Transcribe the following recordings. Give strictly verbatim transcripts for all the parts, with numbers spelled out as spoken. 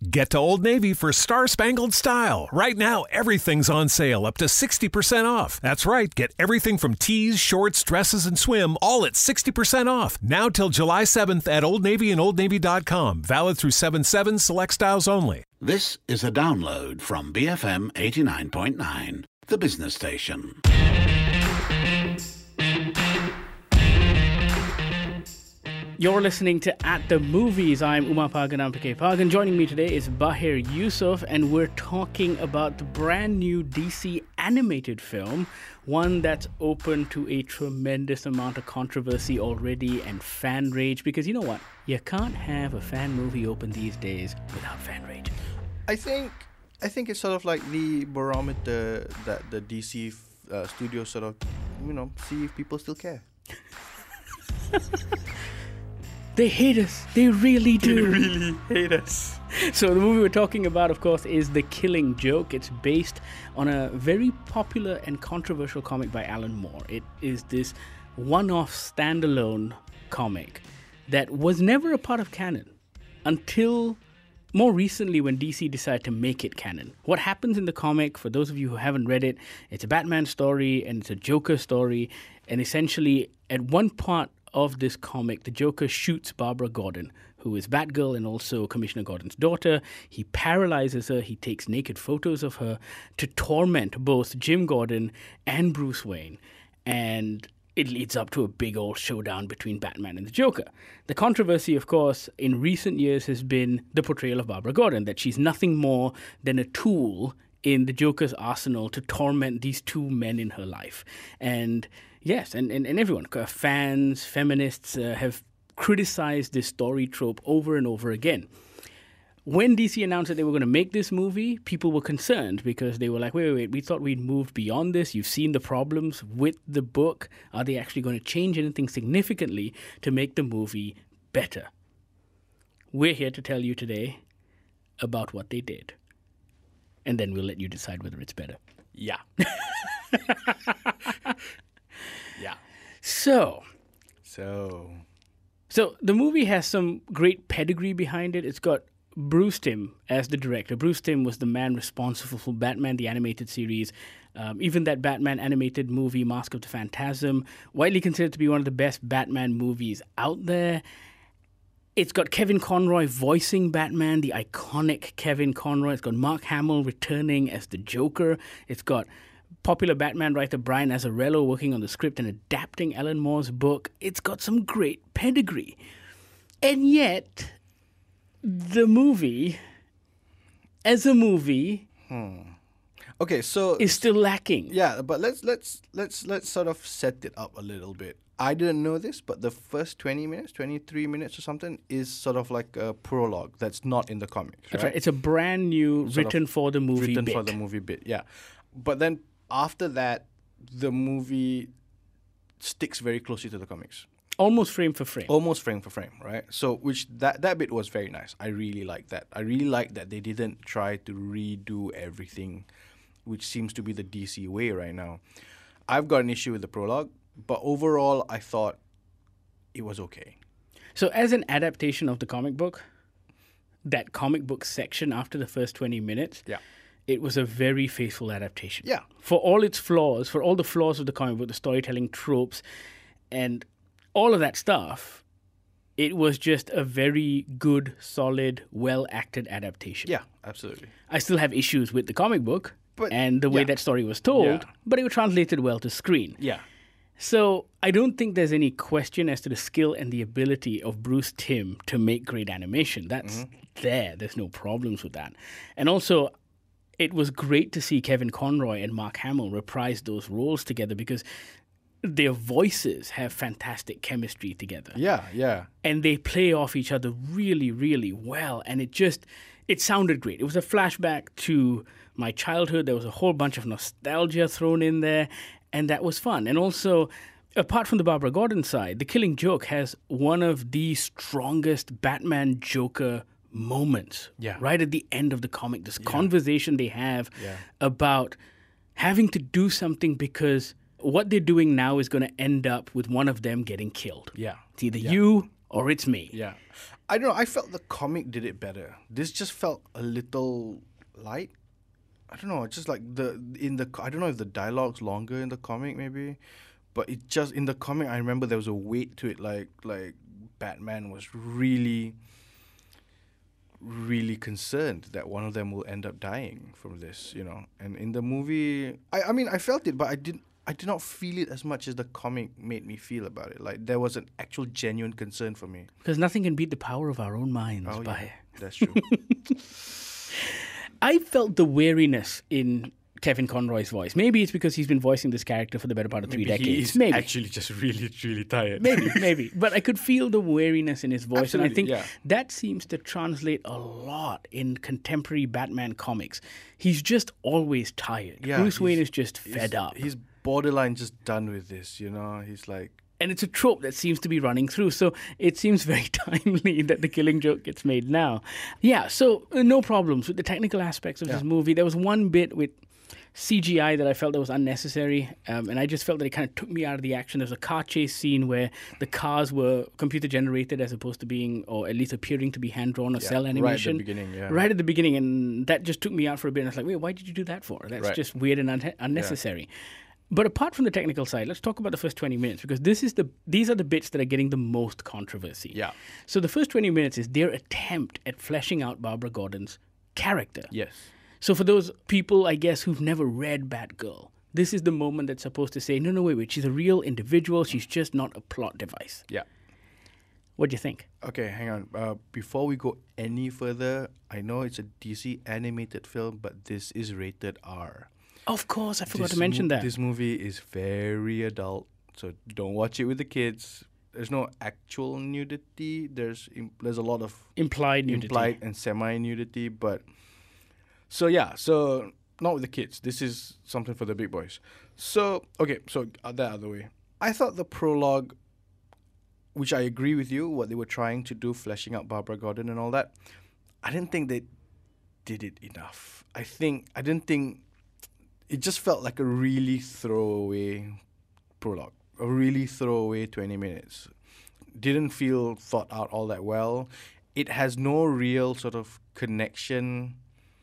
Get to Old Navy for star-spangled style. Right now, everything's on sale, up to sixty percent off. That's right, get everything from tees, shorts, dresses, and swim, all at sixty percent off. Now till July seventh at Old Navy and old navy dot com. Valid through seven seven, select styles only. This is a download from B F M eighty-nine point nine, the business station. You're listening to At the Movies. I'm Umar Pagan, I'm P K Pagan. Joining me today is Bahir Yusuf, and we're talking about the brand new D C animated film, one that's open to a tremendous amount of controversy already and fan rage, because you know what? You can't have a fan movie open these days without fan rage. I think I think it's sort of like the barometer that the D C uh, studios sort of, you know, see if people still care. They hate us. They really do. They really hate us. So the movie we're talking about, of course, is The Killing Joke. It's based on a very popular and controversial comic by Alan Moore. It is this one-off standalone comic that was never a part of canon until more recently when D C decided to make it canon. What happens in the comic, for those of you who haven't read it, it's a Batman story and it's a Joker story. And essentially, at one part of this comic, the Joker shoots Barbara Gordon, who is Batgirl and also Commissioner Gordon's daughter. He paralyzes her. He takes naked photos of her to torment both Jim Gordon and Bruce Wayne. And it leads up to a big old showdown between Batman and the Joker. The controversy, of course, in recent years has been the portrayal of Barbara Gordon, that she's nothing more than a tool in the Joker's arsenal to torment these two men in her life. And yes, and, and, and everyone, fans, feminists, uh, have criticized this story trope over and over again. When D C announced that they were going to make this movie, people were concerned because they were like, wait, wait, wait, we thought we'd moved beyond this. You've seen the problems with the book. Are they actually going to change anything significantly to make the movie better? We're here to tell you today about what they did. And then we'll let you decide whether it's better. Yeah. Yeah. So, So, so the movie has some great pedigree behind it. It's got Bruce Timm as the director. Bruce Timm was the man responsible for Batman, the animated series. Um, even that Batman animated movie, Mask of the Phantasm, widely considered to be one of the best Batman movies out there. It's got Kevin Conroy voicing Batman, the iconic Kevin Conroy. It's got Mark Hamill returning as the Joker. It's got popular Batman writer Brian Azzarello working on the script and adapting Alan Moore's book. It's got some great pedigree. And yet, the movie, as a movie, hmm. okay, so is still lacking. Yeah, but let's let's let's let's sort of set it up a little bit. I didn't know this, but the first twenty minutes, twenty-three minutes or something is sort of like a prologue that's not in the comics. That's right? right. It's a brand new Sort written of for the movie written bit. for the movie bit, yeah. But then after that, the movie sticks very closely to the comics. Almost frame for frame. Almost frame for frame, right? So, which that that bit was very nice. I really like that. I really like that they didn't try to redo everything, which seems to be the D C way right now. I've got an issue with the prologue, but overall, I thought it was okay. So, as an adaptation of the comic book, that comic book section after the first twenty minutes, Yeah. it was a very faithful adaptation. Yeah. For all its flaws, for all the flaws of the comic book, the storytelling tropes, and all of that stuff, it was just a very good, solid, well-acted adaptation. Yeah, absolutely. I still have issues with the comic book But, and the way yeah. that story was told, Yeah. but it was translated well to screen. Yeah. So I don't think there's any question as to the skill and the ability of Bruce Timm to make great animation. That's Mm-hmm. there. There's no problems with that. And also, it was great to see Kevin Conroy and Mark Hamill reprise those roles together because their voices have fantastic chemistry together. Yeah, yeah. And they play off each other really, really well. And it just, it sounded great. It was a flashback to my childhood. There was a whole bunch of nostalgia thrown in there. And that was fun. And also, apart from the Barbara Gordon side, The Killing Joke has one of the strongest Batman-Joker moments. Yeah. Right at the end of the comic. This conversation they have Yeah. about having to do something because what they're doing now is going to end up with one of them getting killed. Yeah. It's either Yeah. you or it's me. Yeah. I don't know. I felt the comic did it better. This just felt a little light. I don't know. It's just like the in the I don't know if the dialogue's longer in the comic maybe, but it just in the comic I remember there was a weight to it. Like like Batman was really, really concerned that one of them will end up dying from this. You know, and in the movie, I I mean I felt it, but I didn't. I did not feel it as much as the comic made me feel about it. Like there was an actual genuine concern for me. Because nothing can beat the power of our own minds. Oh by yeah, that's true. I felt the weariness in Kevin Conroy's voice. Maybe it's because he's been voicing this character for the better part of three Maybe decades. He's Maybe. actually just really, really tired. Maybe, maybe. But I could feel the weariness in his voice. and I Absolutely, think yeah. that seems to translate a lot in contemporary Batman comics. He's just always tired. Yeah, Bruce Wayne he's- is just fed he's, up. He's borderline just done with this, you know? He's like, And it's a trope that seems to be running through. So it seems very timely that the Killing Joke gets made now. Yeah, so uh, no problems with the technical aspects of this Yeah. movie. There was one bit with C G I that I felt that was unnecessary, um, and I just felt that it kind of took me out of the action. There was a car chase scene where the cars were computer generated as opposed to being, or at least appearing to be hand drawn or Yeah, cell right at the animation. beginning, yeah. Right at the beginning, and that just took me out for a bit. And I was like, wait, why did you do that for? That's Right. just weird and un- unnecessary. But apart from the technical side, let's talk about the first twenty minutes, because this is the these are the bits that are getting the most controversy. Yeah. So the first twenty minutes is their attempt at fleshing out Barbara Gordon's character. yes. So for those people, I guess, who've never read Batgirl, this is the moment that's supposed to say, no, no, wait, wait, she's a real individual. She's just not a plot device. Yeah. What do you think? Okay, hang on. Uh, before we go any further, I know it's a D C animated film, but this is rated R. Of course, I forgot This to mention mo- that. This movie is very adult, so don't watch it with the kids. There's no actual nudity. There's im- there's a lot of Implied nudity. implied and semi nudity, but so yeah, so not with the kids. This is something for the big boys. So okay, so uh, that other way. I thought the prologue, which I agree with you, what they were trying to do, fleshing out Barbara Gordon and all that, I didn't think they did it enough. I think I didn't think it just felt like a really throwaway prologue, a really throwaway twenty minutes. Didn't feel thought out all that well. It has no real sort of connection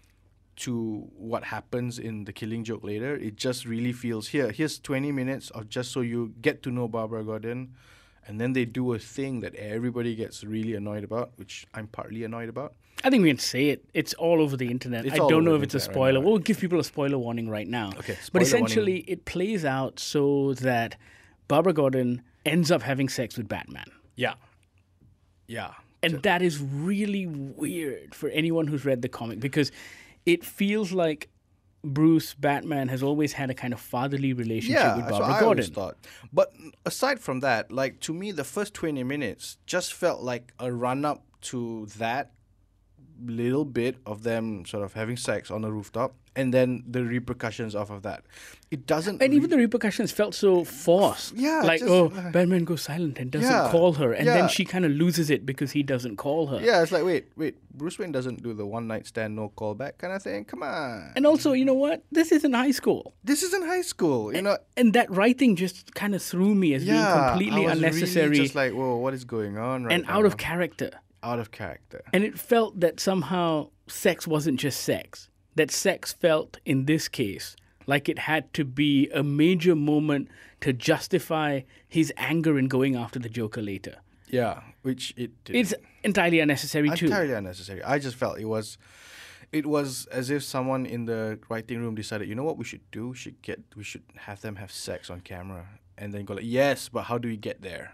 to what happens in The Killing Joke later. It just really feels, here, here's twenty minutes of just so you get to know Barbara Gordon, and then they do a thing that everybody gets really annoyed about, which I'm partly annoyed about. I think we can say it. It's all over the internet. It's I all don't know over if the it's a internet right spoiler. now. We'll give people a spoiler warning right now. Okay, But spoiler essentially, warning. it plays out so that Barbara Gordon ends up having sex with Batman. Yeah. Yeah. And that is really weird for anyone who's read the comic, because it feels like Bruce Batman has always had a kind of fatherly relationship Yeah, with that's Barbara what I always Gordon. thought. But aside from that, like to me, the first twenty minutes just felt like a run up to that little bit of them sort of having sex on the rooftop, and then the repercussions off of that. It doesn't. And re- even the repercussions felt so forced. Yeah, Like, just, oh, uh, Batman goes silent and doesn't yeah, call her. And yeah. then she kind of loses it because he doesn't call her. yeah, it's like wait, wait. Bruce Wayne doesn't do the one night stand, no callback kind of thing. Come on, And also, you know what? This is in high school. this isn't high school. You know. And that writing just kind of threw me as Yeah, being completely I was unnecessary Really just like, whoa, what is going on right and now? out of character. out of character. And it felt that somehow sex wasn't just sex. That sex felt, in this case, like it had to be a major moment to justify his anger in going after the Joker later. Yeah, which it did. It's entirely unnecessary too. entirely unnecessary. I just felt it was, it was as if someone in the writing room decided, you know what we should do? We should get, we should have them have sex on camera, and then go like, yes, but how do we get there?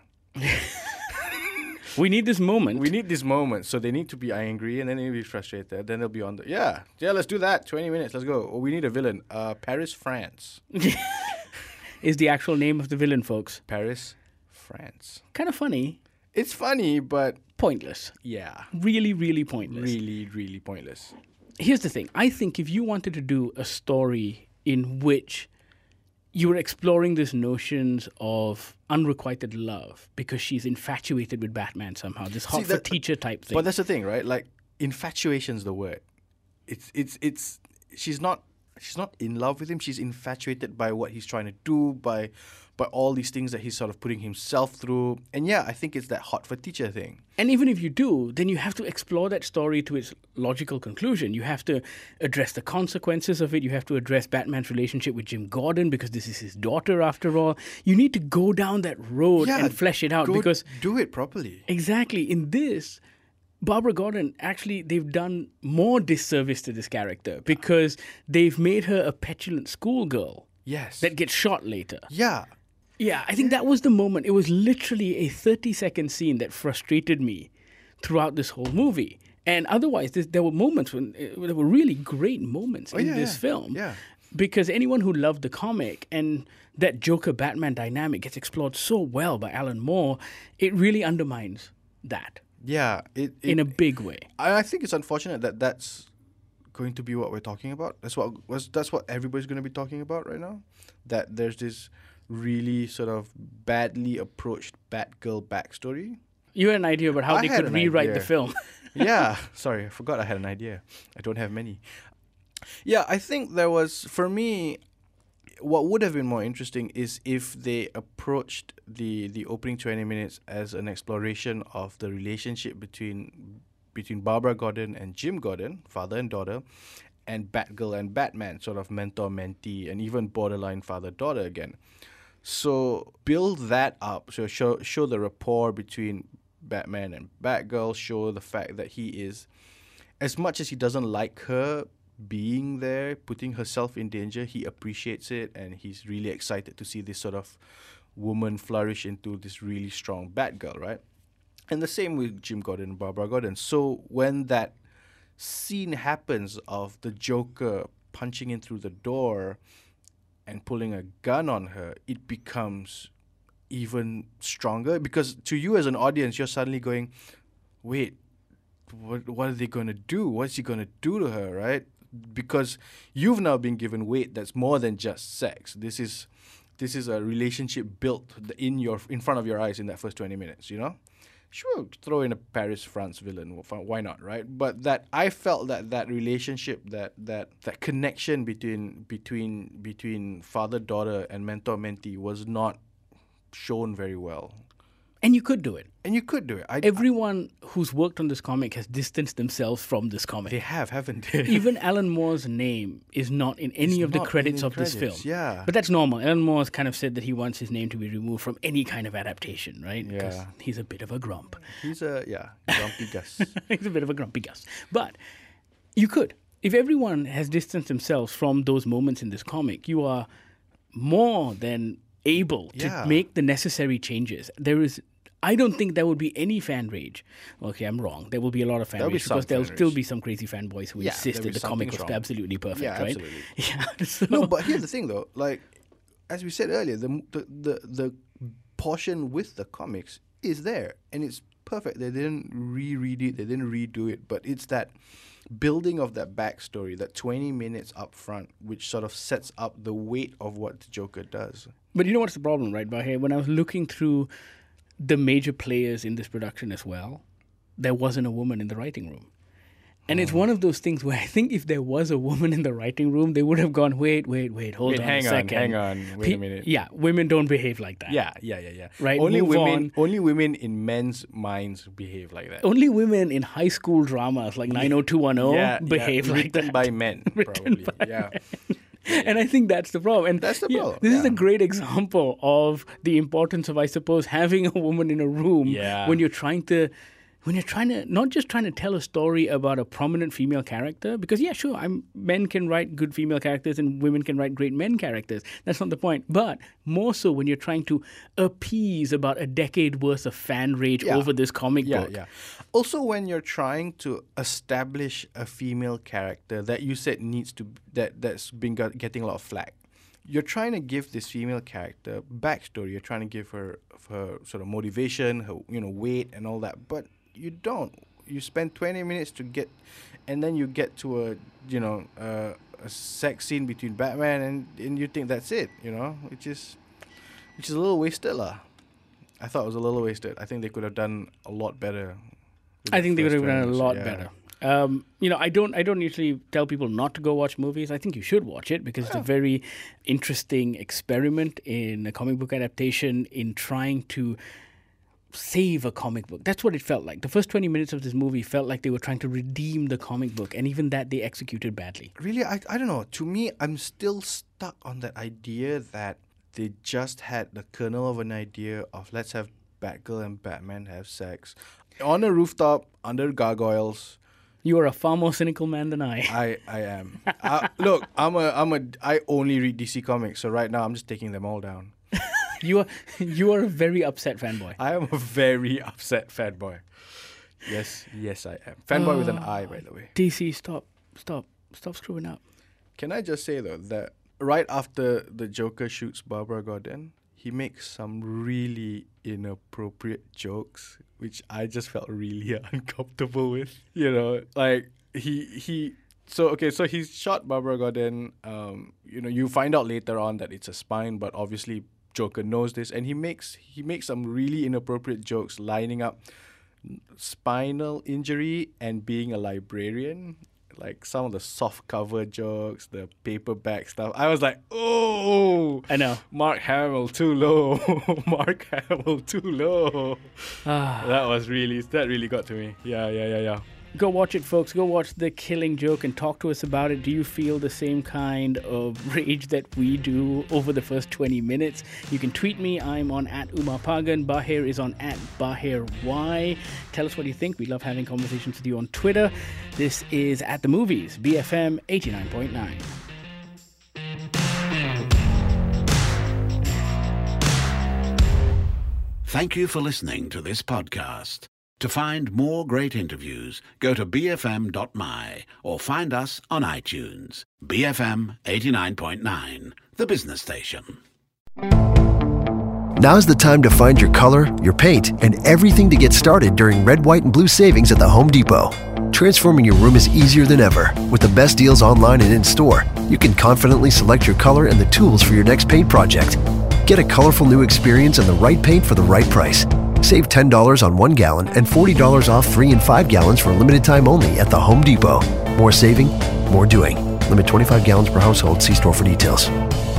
We need this moment. We need this moment, so they need to be angry, and then they'll be frustrated. Then they'll be on the yeah, yeah. Let's do that. Twenty minutes. Let's go. Oh, we need a villain. Uh, Paris, France. is the actual name of the villain, folks. Paris, France. Kind of funny, It's funny, but pointless. yeah, Really, really pointless. really, really pointless. Here's the thing. I think if you wanted to do a story in which you were exploring these notions of unrequited love because she's infatuated with Batman somehow, this hot See, for that- teacher type thing. But that's the thing, right? Like infatuation's the word. It's it's it's she's not she's not in love with him. She's infatuated by what he's trying to do, by but all these things that he's sort of putting himself through. And yeah, I think it's that hot for teacher thing. And even if you do, then you have to explore that story to its logical conclusion. You have to address the consequences of it. You have to address Batman's relationship with Jim Gordon because this is his daughter after all. You need to go down that road Yeah, and flesh it out Go because do it properly. exactly in this, Barbara Gordon, actually, they've done more disservice to this character because they've made her a petulant schoolgirl Yes. that gets shot later. yeah. Yeah, I think that was the moment. It was literally a thirty-second scene that frustrated me throughout this whole movie. And otherwise, this, there were moments when uh, there were really great moments in Oh, yeah, this yeah. film. Yeah. Because anyone who loved the comic and that Joker-Batman dynamic gets explored so well by Alan Moore, it really undermines that Yeah. It, it, in a big way. I I think it's unfortunate that that's going to be what we're talking about. That's what was that's what everybody's going to be talking about right now. That there's this really sort of badly approached Batgirl backstory. You had an idea about how I they had could an rewrite the idea. film. Yeah, sorry, I forgot I had an idea. I don't have many. Yeah, I think there was, for me, what would have been more interesting is if they approached the the opening twenty minutes as an exploration of the relationship between between Barbara Gordon and Jim Gordon, father and daughter, and Batgirl and Batman, sort of mentor-mentee, and even borderline father-daughter again. So build that up. So show show the rapport between Batman and Batgirl. Show the fact that he is, as much as he doesn't like her being there, putting herself in danger, he appreciates it, and he's really excited to see this sort of woman flourish into this really strong Batgirl, right? And the same with Jim Gordon and Barbara Gordon. So when that scene happens of the Joker punching in through the door and pulling a gun on her, it becomes even stronger because to you as an audience, you're suddenly going, wait, what, what are they going to do? What's he going to do to her, right? Because you've now been given weight that's more than just sex. This is this is a relationship built in your in front of your eyes in that first twenty minutes, you know? Sure, throw in a Paris, France villain. Why not, right? But that I felt that that relationship, that that that connection between between between father daughter and mentor mentee was not shown very well. And you could do it. And you could do it. I, Everyone who's worked on this comic has distanced themselves from this comic. they have, haven't they? Even Alan Moore's name is not in any It's of the not credits in of this film. credits, yeah. But that's normal. Alan Moore's kind of said that he wants his name to be removed from any kind of adaptation, right? Because Yeah. he's a bit of a grump. He's a yeah, grumpy Gus. He's a bit of a grumpy Gus. But you could. If everyone has distanced themselves from those moments in this comic, you are more than able to Yeah. make the necessary changes. There is I don't think there would be any fan rage. Okay, I'm wrong. There will be a lot of fan There'll be rage because some there'll fan still rage. be some crazy fanboys who Yeah, insist there'll that be the comic something's was wrong. absolutely perfect, Yeah, right? absolutely. Yeah. So, No, but here's the thing, though. Like, as we said earlier, the, the the the portion with the comics is there, and it's perfect. They didn't reread it. They didn't redo it. But it's that building of that backstory, that twenty minutes up front, which sort of sets up the weight of what the Joker does. But you know what's the problem, right, Bahir? When I was looking through the major players in this production as well, there wasn't a woman in the writing room. And it's one of those things where I think if there was a woman in the writing room, they would have gone, wait, wait, wait, hold Wait, on hang a on, second. hang on, wait a Pe- minute. Yeah, women don't behave like that. Yeah, yeah, yeah, yeah. Right, Only move women, on. only women in men's minds behave like that. Only women in high school dramas like nine oh two one oh yeah, behave yeah, like written that. by men, Written probably. by yeah. And I think that's the problem. And That's the yeah, problem, This is yeah. a great example of the importance of, I suppose, having a woman in a room Yeah. when you're trying to, when you're trying to, not just trying to tell a story about a prominent female character, because yeah, sure, I'm men can write good female characters and women can write great men characters. That's not the point. But more so when you're trying to appease about a decade worth of fan rage Yeah. over this comic Yeah, book. yeah. Also, when you're trying to establish a female character that you said needs to that that's been got, getting a lot of flack, you're trying to give this female character backstory. You're trying to give her her sort of motivation, her you know weight and all that, but you don't. You spend twenty minutes to get, and then you get to a you know uh, a sex scene between Batman and and you think that's it. You know, which is which is a little wasted lah. I thought it was a little wasted. I think they could have done a lot better. with I the think they would first have done a twenty lot minutes, yeah. better. Um, you know, I don't I don't usually tell people not to go watch movies. I think you should watch it because it's a very interesting experiment in a comic book adaptation in trying to save a comic book. That's what it felt like. The first twenty minutes of this movie felt like they were trying to redeem the comic book, and even that they executed badly. Really, I, I don't know. To me, I'm still stuck on that idea that they just had the kernel of an idea of let's have Batgirl and Batman have sex on a rooftop under gargoyles. You are a far more cynical man than I. I, I am. I, look, I'm a I'm a I only read D C comics, so right now I'm just taking them all down. You are you are a very upset fanboy. I am a very upset fanboy. Yes, yes, I am. Fanboy uh, with an I, by the way. D C, stop, stop, stop screwing up. Can I just say though that right after the Joker shoots Barbara Gordon, he makes some really inappropriate jokes, which I just felt really uncomfortable with. You know, like he he. So okay, so he's shot Barbara Gordon. Um, you know, you find out later on that it's a spine, but obviously Joker knows this, and he makes he makes some really inappropriate jokes, lining up spinal injury and being a librarian. Like some of the soft cover jokes, the paperback stuff. I was like, oh, I know. Mark Hamill too low. Mark Hamill too low. That was really that really got to me. Yeah, yeah, yeah, yeah. Go watch it, folks. Go watch The Killing Joke and talk to us about it. Do you feel the same kind of rage that we do over the first twenty minutes? You can tweet me. I'm on at Umar Pagan. Bahir is on at Bahir Y. Tell us what you think. We love having conversations with you on Twitter. This is At the Movies, B F M eighty-nine point nine. Thank you for listening to this podcast. To find more great interviews, go to b f m dot m y or find us on iTunes. B F M eighty-nine point nine, the business station. Now's the time to find your color, your paint, and everything to get started during red, white, and blue savings at the Home Depot. Transforming your room is easier than ever. With the best deals online and in-store, you can confidently select your color and the tools for your next paint project. Get a colorful new experience and the right paint for the right price. Save ten dollars on one gallon and forty dollars off three and five gallons for a limited time only at the Home Depot. More saving, more doing. Limit twenty-five gallons per household. See store for details.